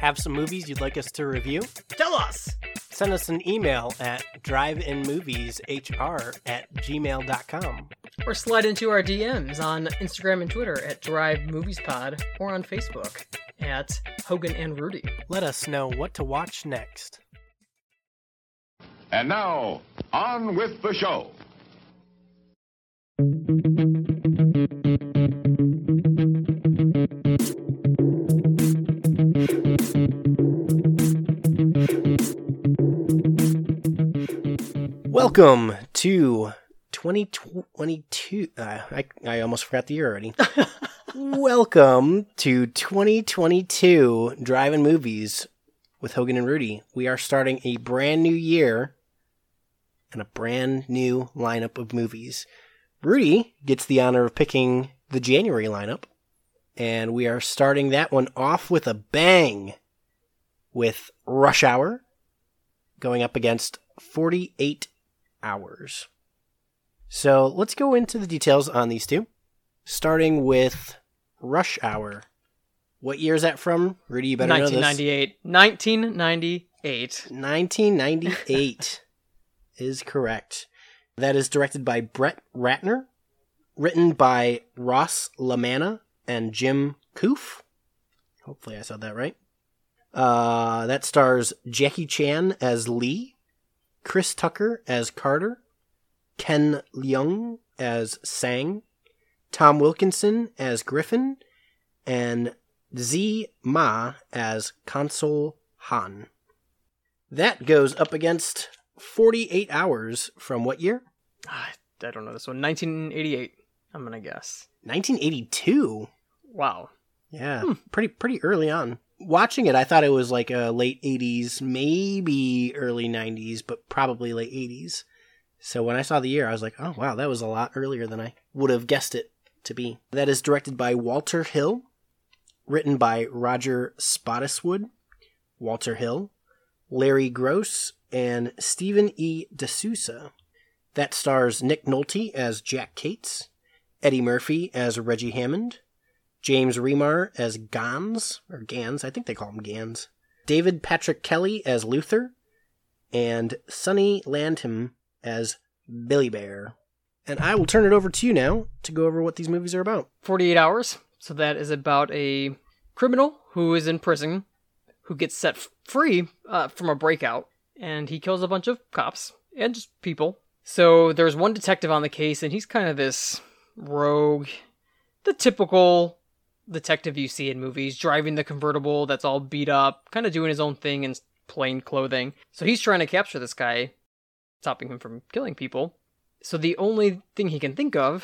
Have some movies you'd like us to review? Tell us! Send us an email at driveinmovieshr@gmail.com. Or slide into our DMs on Instagram and Twitter at Drive Movies Pod, or on Facebook at Hogan and Rudy. Let us know what to watch next. And now, on with the show. Welcome to 2022. I almost forgot the year already. Welcome to 2022 Drive-In Movies with Hogan and Rudy. We are starting a brand new year and a brand new lineup of movies. Rudy gets the honor of picking the January lineup, and we are starting that one off with a bang with Rush Hour going up against 48 Hours. So let's go into the details on these two, starting with Rush Hour. What year is that from? Rudy, you better know this. 1998. 1998 is correct. That is directed by Brett Ratner, written by Ross LaManna and Jim Koof. Hopefully I said that right. That stars Jackie Chan as Lee, Chris Tucker as Carter, Ken Leung as Sang, Tom Wilkinson as Griffin, and Z Ma as Console Han. That goes up against 48 Hours from what year? I don't know this one. 1988, I'm going to guess. 1982? Wow. Yeah, pretty early on. Watching it, I thought it was like a late 80s, maybe early 90s, but probably late 80s. So when I saw the year, I was like, oh wow, that was a lot earlier than I would have guessed it to be. That is directed by Walter Hill, written by Roger Spottiswoode, Walter Hill, Larry Gross, and Stephen E. D'Souza. That stars Nick Nolte as Jack Cates, Eddie Murphy as Reggie Hammond, James Remar as Gans, I think they call him Gans, David Patrick Kelly as Luther, and Sonny Landham as Billy Bear. And I will turn it over to you now to go over what these movies are about. 48 Hours. So that is about a criminal who is in prison, who gets set free from a breakout, and he kills a bunch of cops and just people. So there's one detective on the case, and he's kind of this rogue, the typical detective you see in movies, driving the convertible that's all beat up, kind of doing his own thing in plain clothing. So he's trying to capture this guy, stopping him from killing people. So the only thing he can think of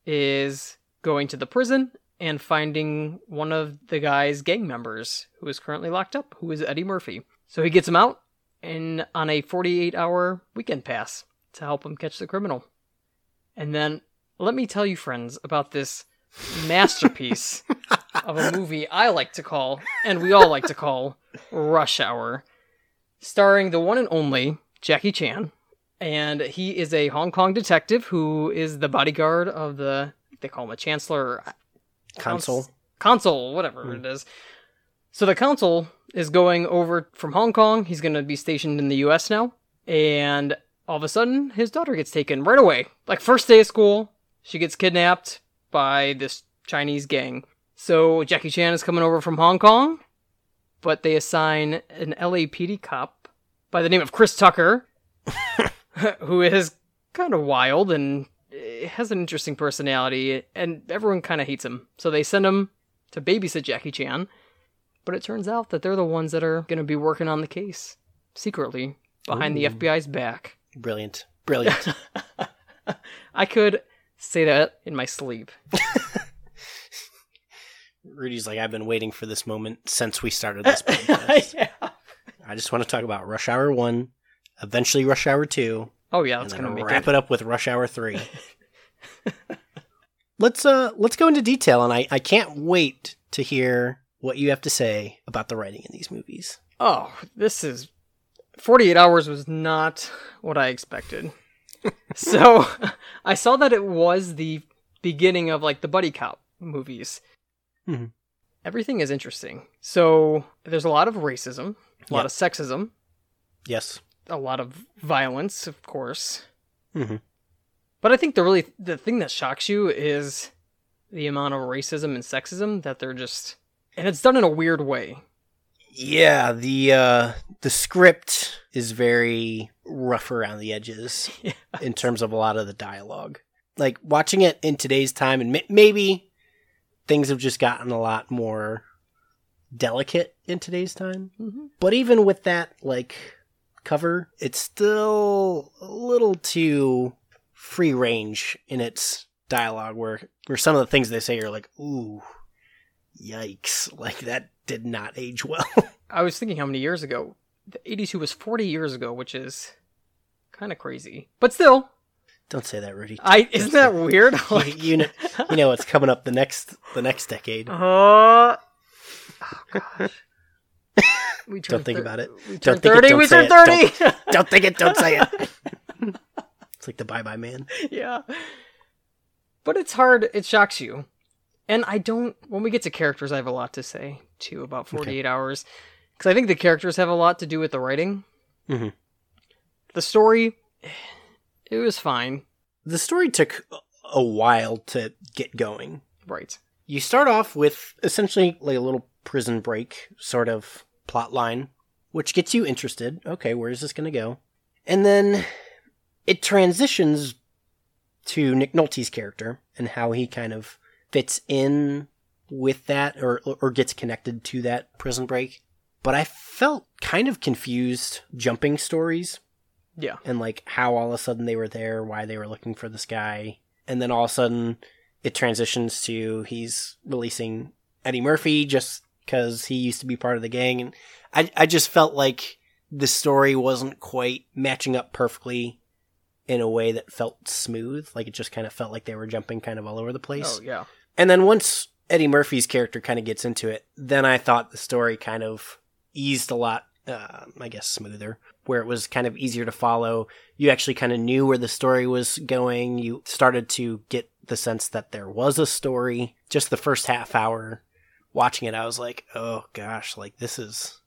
is going to the prison and finding one of the guy's gang members who is currently locked up, who is Eddie Murphy. So he gets him out and on a 48-hour weekend pass to help him catch the criminal. And then let me tell you, friends, about this masterpiece of a movie I like to call, and we all like to call, Rush Hour, starring the one and only Jackie Chan. And he is a Hong Kong detective who is the bodyguard of they call him a chancellor. Consul, whatever it is. So the consul is going over from Hong Kong. He's going to be stationed in the US now. And all of a sudden, his daughter gets taken right away. Like, first day of school, she gets kidnapped by this Chinese gang. So Jackie Chan is coming over from Hong Kong, but they assign an LAPD cop by the name of Chris Tucker, who is kind of wild and has an interesting personality, and everyone kind of hates him. So they send him to babysit Jackie Chan, but it turns out that they're the ones that are going to be working on the case, secretly, behind the FBI's back. Brilliant. I could say that in my sleep. Rudy's like, I've been waiting for this moment since we started this podcast. Yeah. I just want to talk about Rush Hour 1, eventually Rush Hour 2. Oh yeah, that's going to to wrap it up with Rush Hour 3. Let's go into detail, and I can't wait to hear what you have to say about the writing in these movies. Oh, this is 48 Hours was not what I expected. So I saw that it was the beginning of like the buddy cop movies. Mm-hmm. everything is interesting. So there's a lot of racism, a lot Yep. of sexism, Yes. a lot of violence, of course. Mm-hmm. But I think the thing that shocks you is the amount of racism and sexism that they're just, and it's done in a weird way. Yeah, the script is very rough around the edges Yeah. in terms of a lot of the dialogue. Like, watching it in today's time, and maybe things have just gotten a lot more delicate in today's time. Mm-hmm. But even with that, like, cover, it's still a little too free range in its dialogue, where some of the things they say are like, ooh, yikes, like, that did not age well. I was thinking how many years ago. The 82 was 40 years ago, which kind of crazy. But still, Don't say that, Rudy. isn't that weird? You know what's coming up the next decade. Oh gosh. We Don't think about it. We Don't turned think it, 30. don't We say turned it. 30. Don't think it, don't say it. It's like the Bye-Bye Man. Yeah. But it's hard. It shocks you. And when we get to characters, I have a lot to say, too, about 48 Hours. Because I think the characters have a lot to do with the writing. Mm-hmm. The story, it was fine. The story took a while to get going. Right. You start off with essentially like a little prison break sort of plot line, which gets you interested. Okay, where is this going to go? And then it transitions to Nick Nolte's character and how he kind of fits in with that or gets connected to that prison break. But I felt kind of confused jumping stories Yeah. and like how all of a sudden they were there, why they were looking for this guy. And then all of a sudden it transitions to he's releasing Eddie Murphy just because he used to be part of the gang. And I just felt like the story wasn't quite matching up perfectly in a way that felt smooth. Like it just kind of felt like they were jumping kind of all over the place. Oh, yeah. And then once Eddie Murphy's character kind of gets into it, then I thought the story kind of eased a lot, I guess, smoother, where it was kind of easier to follow. You actually kind of knew where the story was going. You started to get the sense that there was a story. Just the first half hour watching it, I was like, oh gosh, like this is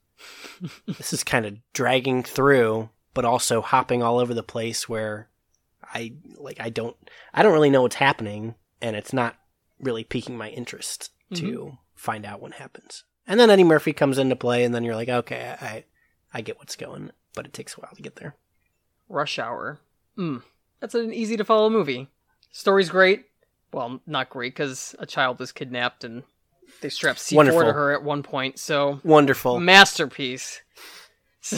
kind of dragging through, but also hopping all over the place where I don't really know what's happening, and it's not really piquing my interest to find out what happens. And then Eddie Murphy comes into play, and then you're like, okay, I get what's going, but it takes a while to get there. Rush Hour. That's an easy to follow movie. Story's great. Well, not great, because a child is kidnapped and they strap C4 Wonderful. to her at one point, so... Wonderful. Masterpiece. So,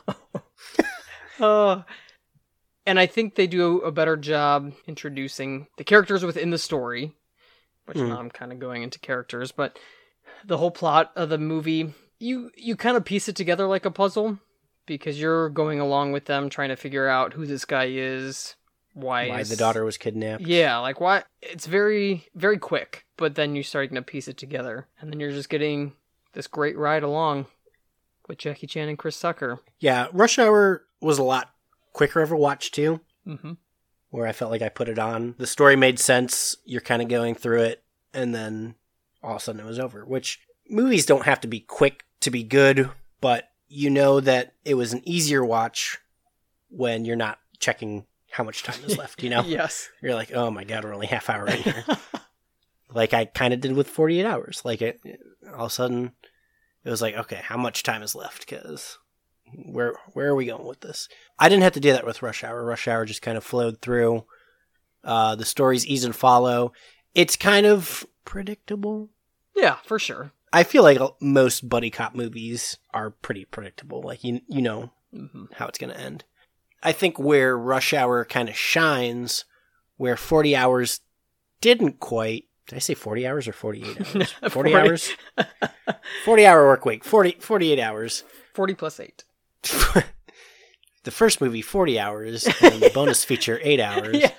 and I think they do a better job introducing the characters within the story, which now I'm kind of going into characters, but the whole plot of the movie, you kind of piece it together like a puzzle, because you're going along with them trying to figure out who this guy is, why the daughter was kidnapped. Yeah, like why. It's very, very quick, but then you're starting to piece it together, and then you're just getting this great ride along with Jackie Chan and Chris Tucker. Yeah, Rush Hour was a lot quicker of a watch, too. Mm-hmm. Where I felt like I put it on. The story made sense. You're kind of going through it, and then all of a sudden it was over. Which, movies don't have to be quick to be good, but you know that it was an easier watch when you're not checking how much time is left, you know? Yes. You're like, oh my god, we're only half hour in here. Like I kind of did with 48 Hours. Like, all of a sudden, it was like, okay, how much time is left? Because where are we going with this? I didn't have to do that with Rush Hour. Rush Hour just kind of flowed through. The story's easy to follow. It's kind of predictable. Yeah, for sure. I feel like most buddy cop movies are pretty predictable. Like, you know how it's going to end. I think where Rush Hour kind of shines, where 40 Hours didn't quite... Did I say 40 hours or 48 hours? 40 hours? 40-hour work week. 48 hours. 40 plus 8. The first movie, 40 hours, and the bonus feature, 8 hours. Yeah.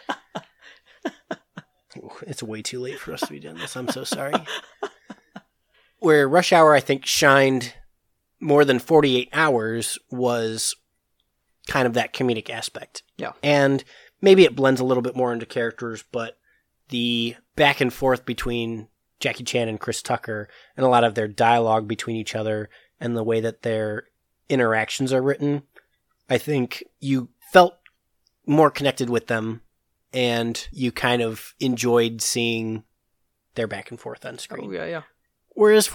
Ooh, it's way too late for us to be doing this. I'm so sorry. Where Rush Hour, I think, shined more than 48 hours was kind of that comedic aspect. Yeah. And maybe it blends a little bit more into characters, but the back and forth between Jackie Chan and Chris Tucker and a lot of their dialogue between each other and the way that their interactions are written, I think you felt more connected with them and you kind of enjoyed seeing their back and forth on screen. Oh, yeah. Whereas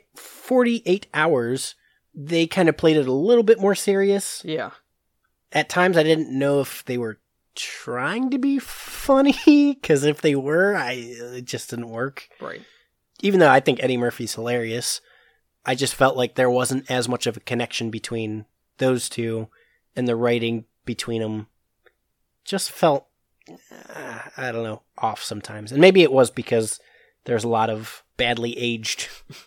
48 Hours, they kind of played it a little bit more serious. Yeah. At times, I didn't know if they were trying to be funny, because if they were, it just didn't work. Right. Even though I think Eddie Murphy's hilarious, I just felt like there wasn't as much of a connection between those two, and the writing between them just felt, I don't know, off sometimes. And maybe it was because there's a lot of badly aged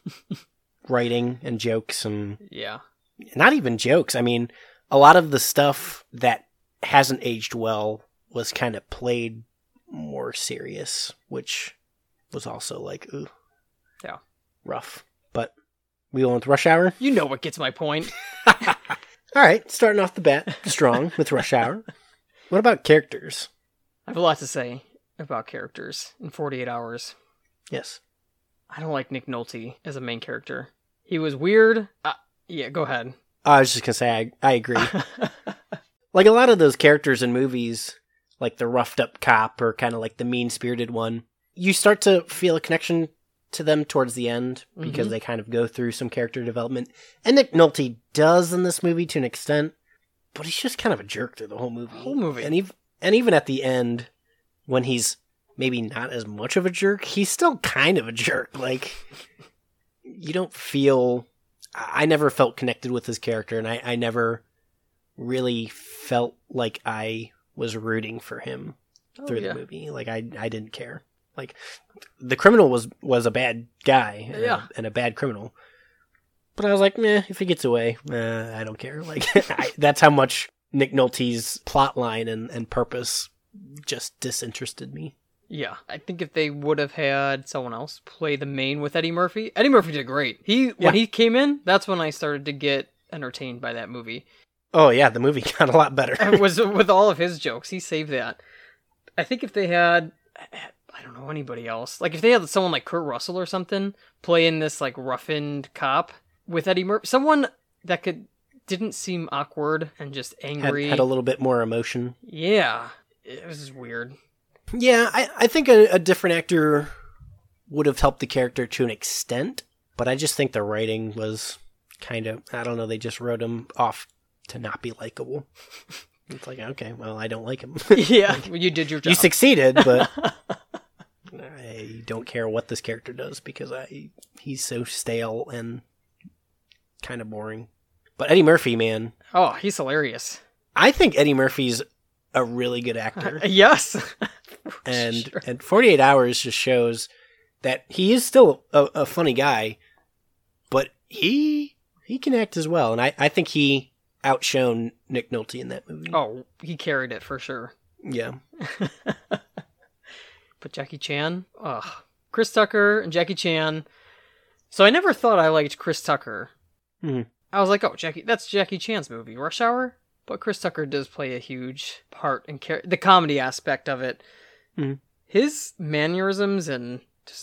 writing and jokes, and yeah, not even jokes. I mean, a lot of the stuff that hasn't aged well was kind of played more serious, which was also like, ooh, yeah, rough. But we went with Rush Hour. You know what gets my point. All right, starting off the bat strong with Rush Hour. What about characters? I have a lot to say about characters in 48 Hours. Yes. I don't like Nick Nolte as a main character. He was weird. Yeah, go ahead. I was just going to say, I agree. Like a lot of those characters in movies, like the roughed up cop or kind of like the mean-spirited one, you start to feel a connection to them towards the end because they kind of go through some character development. And Nick Nolte does in this movie to an extent, but he's just kind of a jerk through the whole movie. And even at the end, when he's maybe not as much of a jerk, he's still kind of a jerk. Like, you don't feel... I never felt connected with his character, and I never really felt like I was rooting for him through the movie. Like, I didn't care. Like, the criminal was a bad guy and a bad criminal. But I was like, meh, if he gets away, I don't care. Like, that's how much Nick Nolte's plot line and purpose just disinterested me. Yeah, I think if they would have had someone else play the main with Eddie Murphy did great. When he came in, that's when I started to get entertained by that movie. Oh yeah, the movie got a lot better. It was with all of his jokes. He saved that. I think if they had, I don't know, anybody else, like if they had someone like Kurt Russell or something playing this like roughened cop with Eddie Murphy, someone that didn't seem awkward and just angry, had a little bit more emotion. Yeah, it was weird. Yeah, I think a different actor would have helped the character to an extent, but I just think the writing was kind of, I don't know, they just wrote him off to not be likable. It's like, okay, well, I don't like him. Yeah, well, you did your job. You succeeded, but I don't care what this character does because he's so stale and kind of boring. But Eddie Murphy, man. Oh, he's hilarious. I think Eddie Murphy's a really good actor. Yes. And 48 Hours just shows that he is still a funny guy, but he can act as well. And I think he outshone Nick Nolte in that movie. Oh, he carried it for sure. Yeah. But Jackie Chan, Chris Tucker and Jackie Chan. So I never thought I liked Chris Tucker. Mm-hmm. I was like, oh, that's Jackie Chan's movie, Rush Hour. But Chris Tucker does play a huge part in the comedy aspect of it. Mm-hmm. His mannerisms and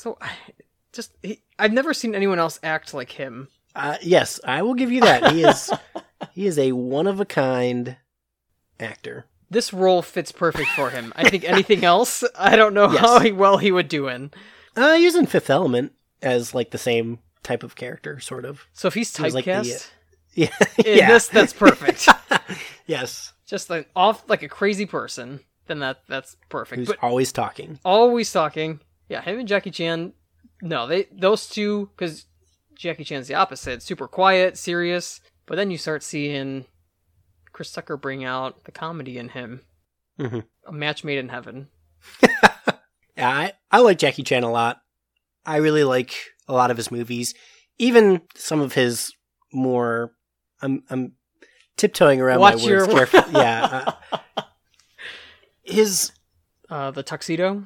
I've never seen anyone else act like him. Yes, I will give you that. He is a one-of-a-kind actor. This role fits perfect for him. I think anything else, I don't know how well he would do in. He was in Fifth Element as like the same type of character, sort of. So if he's typecast, this, that's perfect. Yes. Just like a crazy person, then that's perfect. Who's but always talking. Always talking. Yeah, him and Jackie Chan, no, those two, because Jackie Chan's the opposite. Super quiet, serious. But then you start seeing Chris Tucker bring out the comedy in him. Mm-hmm. A match made in heaven. Yeah, I like Jackie Chan a lot. I really like a lot of his movies. Even some of his more... I'm tiptoeing around my words carefully. Yeah. The Tuxedo?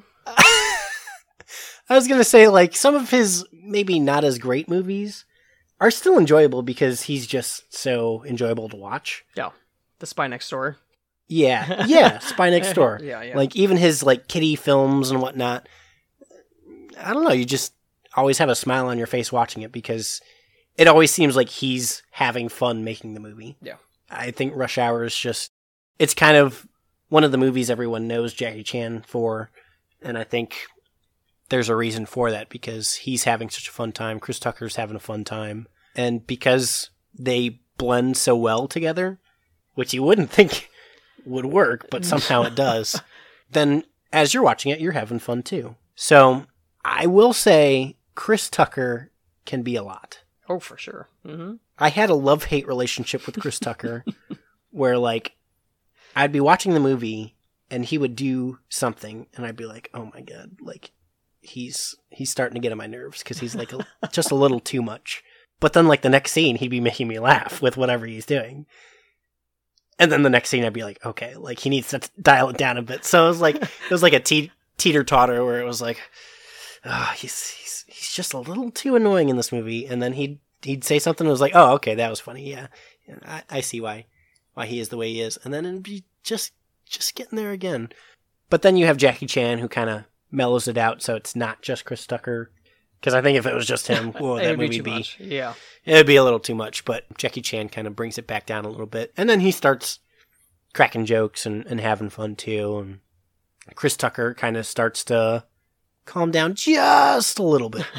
I was going to say, like, some of his maybe not as great movies are still enjoyable because he's just so enjoyable to watch. Yeah. The Spy Next Door. Yeah, Spy Next Door. Yeah. Like, even his, like, kiddie films and whatnot. I don't know, always have a smile on your face watching it because it always seems like he's having fun making the movie. Yeah. I think Rush Hour is just, it's kind of one of the movies everyone knows Jackie Chan for, and I think there's a reason for that because he's having such a fun time, Chris Tucker's having a fun time, and because they blend so well together, which you wouldn't think would work, but somehow it does, then as you're watching it, you're having fun too. So I will say Chris Tucker can be a lot. Oh, for sure. Mm-hmm. I had a love-hate relationship with Chris Tucker where, like, I'd be watching the movie and he would do something and I'd be like, oh my God, like, he's starting to get on my nerves because he's, like, just a little too much. But then, like, the next scene, he'd be making me laugh with whatever he's doing. And then the next scene, I'd be like, okay, like, he needs to dial it down a bit. So it was like a teeter-totter where it was like, oh, he's just a little too annoying in this movie. And then he'd say something that was like, oh, okay, that was funny. Yeah. I see why he is the way he is. And then it'd be just getting there again. But then you have Jackie Chan who kind of mellows it out. So it's not just Chris Tucker. Because I think if it was just him, that movie would be, yeah, it'd be a little too much. But Jackie Chan kind of brings it back down a little bit. And then he starts cracking jokes and having fun too. And Chris Tucker kind of starts to calm down just a little bit.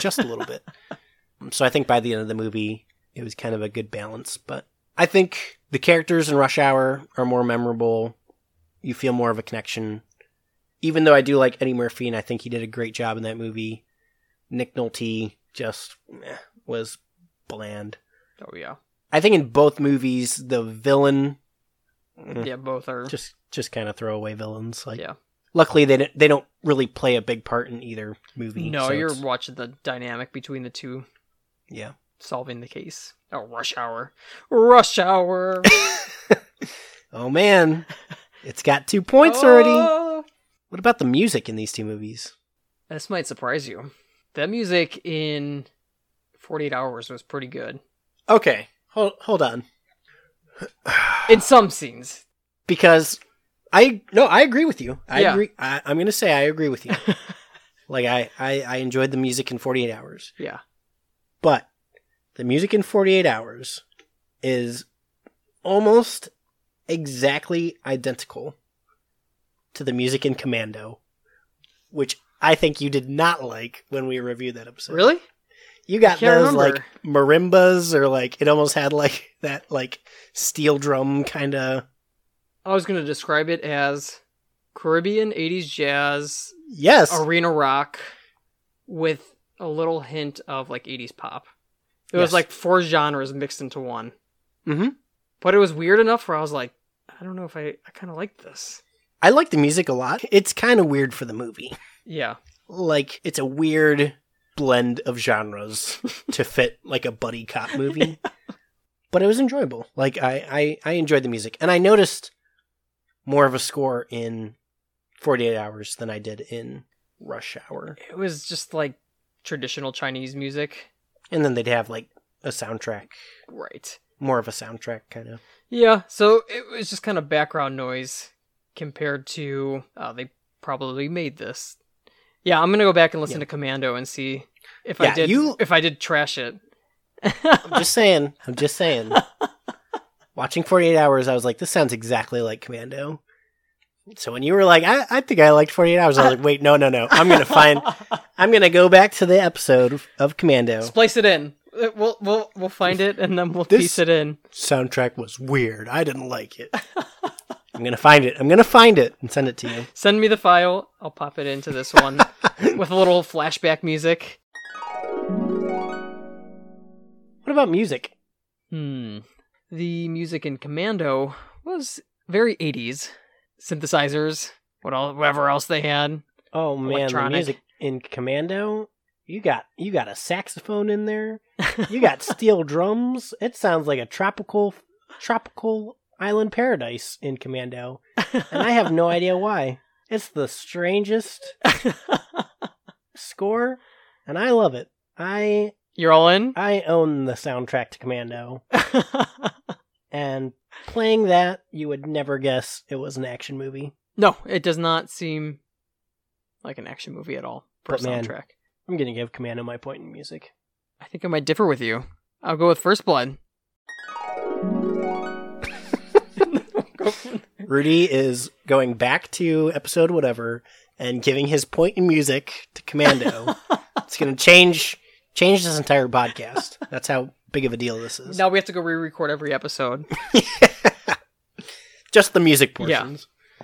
So I think by the end of the movie, it was kind of a good balance. But I think the characters in Rush Hour are more memorable. You feel more of a connection. Even though I do like Eddie Murphy, and I think he did a great job in that movie, Nick Nolte just was bland. Oh, yeah. I think in both movies, the villain... Yeah, both are... Just kind of throwaway villains. Like, yeah. Luckily, they don't really play a big part in either movie. No, so you're watching the dynamic between the two. Yeah. Solving the case. Oh, Rush Hour. Rush Hour! Oh, man. It's got 2 points already. What about the music in these two movies? This might surprise you. That music in 48 Hours was pretty good. Okay, hold on. In some scenes. Because I agree with you. I Yeah. agree. I'm going to say I agree with you. Like, I enjoyed the music in 48 Hours. Yeah. But the music in 48 Hours is almost exactly identical to the music in Commando, which I think you did not like when we reviewed that episode. Really? You got can't those remember. like marimbas, or like it almost had like that like steel drum kind of. I was going to describe it as Caribbean 80s jazz, Yes. arena rock, with a little hint of like 80s pop. It Yes. was like 4 genres mixed into one. Mm-hmm. But it was weird enough where I was like, I don't know if I kind of like this. I like the music a lot. It's kind of weird for the movie. Yeah. Like, it's a weird blend of genres to fit like a buddy cop movie. But it was enjoyable. Like, I enjoyed the music. And I noticed more of a score in 48 Hours than I did in Rush Hour. It was just like traditional Chinese music. And then they'd have like a soundtrack. Right. More of a soundtrack, kind of. Yeah, so it was just kind of background noise compared to, they probably made this. Yeah, I'm going to go back and listen to Commando and see if I did trash it. I'm just saying. Watching 48 Hours, I was like, this sounds exactly like Commando. So when you were like, I think I liked 48 Hours, I was like, wait, no. I'm going to go back to the episode of Commando. Splice it in. We'll find it and then we'll piece it in. Soundtrack was weird. I didn't like it. I'm going to find it and send it to you. Send me the file. I'll pop it into this one with a little flashback music. What about music? The music in Commando was very 80s. Synthesizers, whatever else they had. Oh man, Electronic. the music in Commando, you got a saxophone in there. You got steel drums. It sounds like a tropical island paradise in Commando. And I have no idea why. It's the strangest score, and I love it. You're all in? I own the soundtrack to Commando. And playing that, you would never guess it was an action movie. No, it does not seem like an action movie at all for a But man, soundtrack. I'm going to give Commando my point in music. I think I might differ with you. I'll go with First Blood. Rudy is going back to episode whatever and giving his point in music to Commando. It's going to change this entire podcast. That's how big of a deal this is. Now we have to go re-record every episode. Just the music portions. Yeah.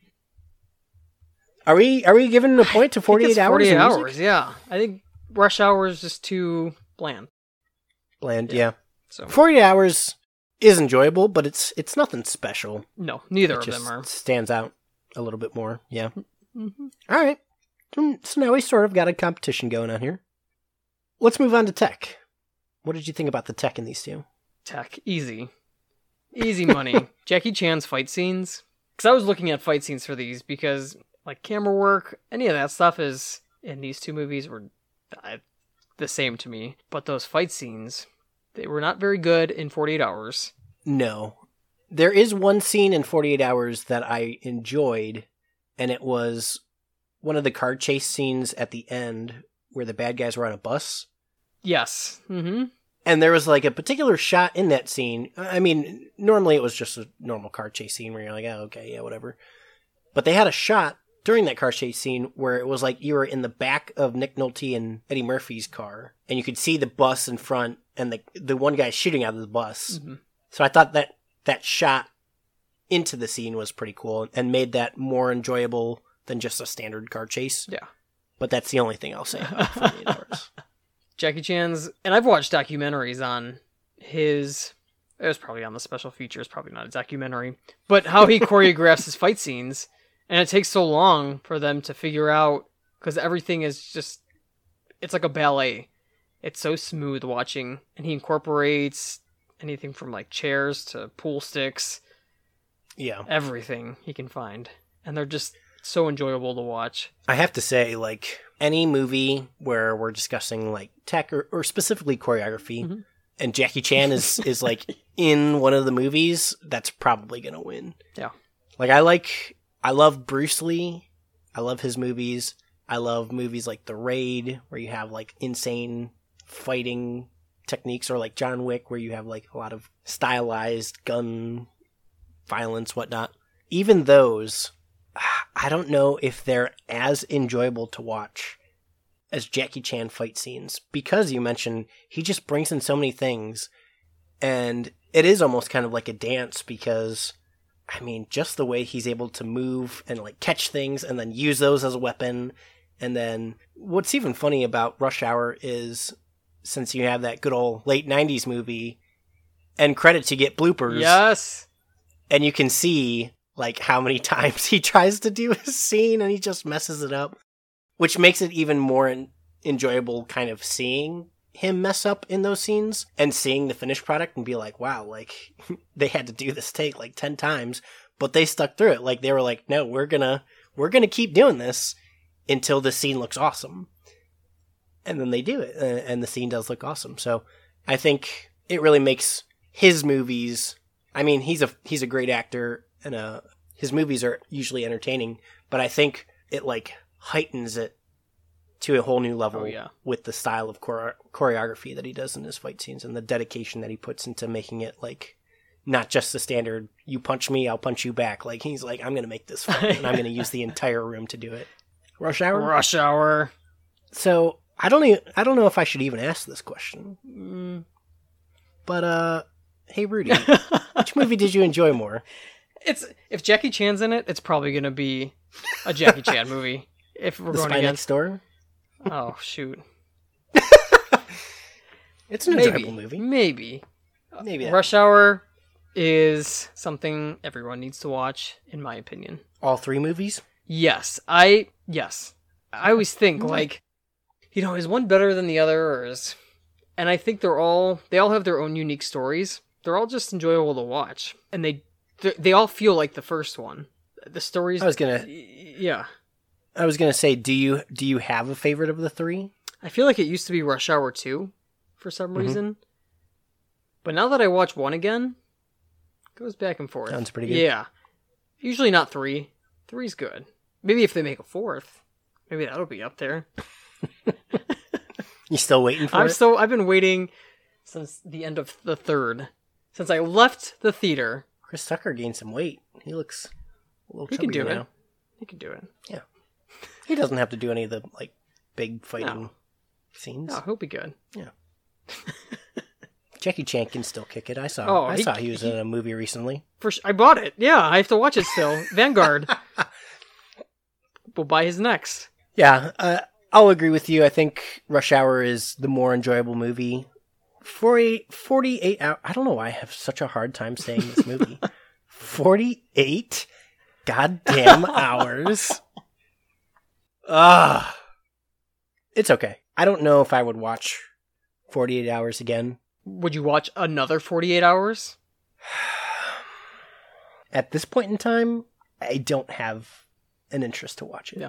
Are we giving a point to 48 hours? 48 hours, yeah. I think Rush Hour is just too bland. Bland, yeah. So 48 hours is enjoyable, but it's nothing special. No, neither of them are. Stands out a little bit more, yeah. Mm-hmm. All right. So now we sort of got a competition going on here. Let's move on to tech. What did you think about the tech in these two? Tech, easy. Easy money. Jackie Chan's fight scenes. Because I was looking at fight scenes for these because, like, camera work, any of that stuff is, in these two movies, were the same to me. But those fight scenes, they were not very good in 48 hours. No. There is one scene in 48 hours that I enjoyed, and it was one of the car chase scenes at the end where the bad guys were on a bus. Yes. Mm-hmm. And there was like a particular shot in that scene. I mean, normally it was just a normal car chase scene where you're like, oh, okay, yeah, whatever. But they had a shot during that car chase scene where it was like you were in the back of Nick Nolte and Eddie Murphy's car, and you could see the bus in front and the one guy shooting out of the bus. Mm-hmm. So I thought that shot into the scene was pretty cool and made that more enjoyable than just a standard car chase. Yeah. But that's the only thing I'll say about 48 hours. Jackie Chan's, and I've watched documentaries on his, it was probably on the special features, probably not a documentary, but how he choreographs his fight scenes, and it takes so long for them to figure out, because everything is just, it's like a ballet. It's so smooth watching, and he incorporates anything from like chairs to pool sticks. Yeah. Everything he can find. And they're just so enjoyable to watch. I have to say, like, any movie where we're discussing like tech or specifically choreography, mm-hmm. and Jackie Chan is like in one of the movies, that's probably gonna win. Yeah. Like I love Bruce Lee. I love his movies. I love movies like The Raid, where you have like insane fighting techniques, or like John Wick, where you have like a lot of stylized gun violence, whatnot. Even those, I don't know if they're as enjoyable to watch as Jackie Chan fight scenes, because you mentioned he just brings in so many things, and it is almost kind of like a dance, because I mean, just the way he's able to move and like catch things and then use those as a weapon. And then what's even funny about Rush Hour is, since you have that good old late 90s movie, and credits, you get bloopers. Yes. And you can see like how many times he tries to do a scene and he just messes it up, which makes it even more enjoyable kind of seeing him mess up in those scenes and seeing the finished product and be like, wow, like they had to do this take like 10 times, but they stuck through it. Like they were like, no, we're gonna keep doing this until this scene looks awesome. And then they do it, and the scene does look awesome. So I think it really makes his movies, I mean, he's a great actor, and his movies are usually entertaining, but I think it like heightens it to a whole new level with the style of choreography that he does in his fight scenes and the dedication that he puts into making it like not just the standard, you punch me, I'll punch you back. Like he's like, I'm going to make this fun, and I'm going to use the entire room to do it. Rush Hour. So I don't know if I should even ask this question. But hey Rudy, which movie did you enjoy more? If Jackie Chan's in it, it's probably going to be a Jackie Chan movie. If we're going against Next Door? Oh shoot. It's an enjoyable movie. Maybe. Maybe. Rush Hour is something everyone needs to watch, in my opinion. All three movies? Yes. I always think like, is one better than the other, and I think they all have their own unique stories. They're all just enjoyable to watch, and they all feel like the first one. The stories. I was gonna say, do you have a favorite of the three? I feel like it used to be Rush Hour 2 for some reason, but now that I watch 1 again, it goes back and forth. Sounds pretty good. Yeah, usually not 3. 3's good. Maybe if they make a 4th, maybe that'll be up there. You still waiting for it? I've been waiting since the end of the third. Since I left the theater. Chris Tucker gained some weight. He looks a little He can chubbier do now. it. He can do it. Yeah. He doesn't have to do any of the like big fighting scenes. Oh, he'll be good. Yeah. Jackie Chan can still kick it. I saw. Oh, I saw he was in a movie recently. I bought it. Yeah, I have to watch it still. Vanguard. We'll buy his next. Yeah, I'll agree with you. I think Rush Hour is the more enjoyable movie. 48 hours. I don't know why I have such a hard time saying this movie. 48 goddamn hours. It's okay. I don't know if I would watch 48 hours again. Would you watch another 48 hours? At this point in time, I don't have an interest to watch it. Yeah.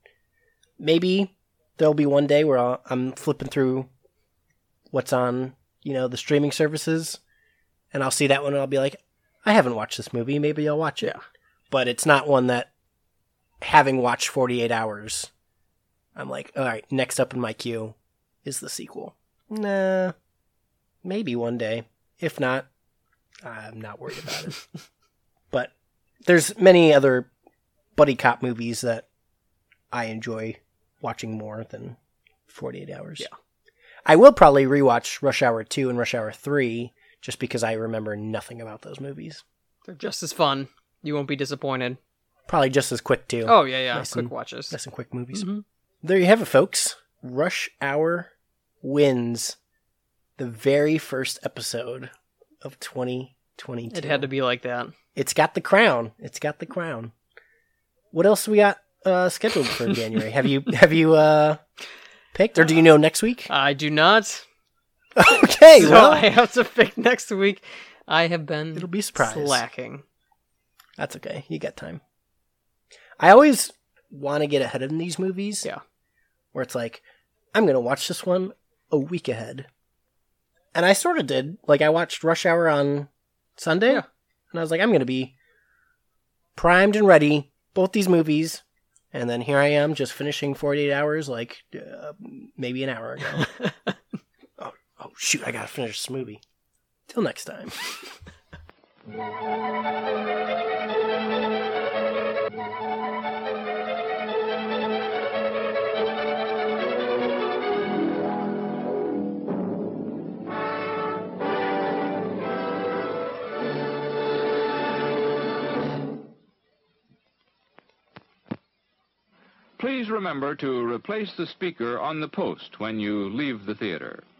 Maybe there'll be one day where I'm flipping through what's on, the streaming services, and I'll see that one and I'll be like, I haven't watched this movie, maybe I'll watch it. Yeah. But it's not one that, having watched 48 hours, I'm like, all right, next up in my queue is the sequel. Nah, maybe one day. If not, I'm not worried about it. But there's many other buddy cop movies that I enjoy watching more than 48 hours. Yeah. I will probably rewatch Rush Hour 2 and Rush Hour 3 just because I remember nothing about those movies. They're just as fun. You won't be disappointed. Probably just as quick, too. Oh, yeah. Nice Quick and- watches. Nice and quick movies. Mm-hmm. There you have it, folks. Rush Hour wins the very first episode of 2022. It had to be like that. It's got the crown. It's got the crown. What else we got scheduled for January? Have you picked, or do you know next week? I do not. Okay, So well, I have to pick next week. I have been it'll be a surprise. slacking. That's okay. You got time. I always want to get ahead of these movies. Yeah. Where it's like, I'm going to watch this one a week ahead. And I sort of did. Like, I watched Rush Hour on Sunday. Yeah. And I was like, I'm going to be primed and ready. Both these movies. And then here I am just finishing 48 hours like maybe an hour ago. oh, shoot. I got to finish this movie. Till next time. Please remember to replace the speaker on the post when you leave the theater.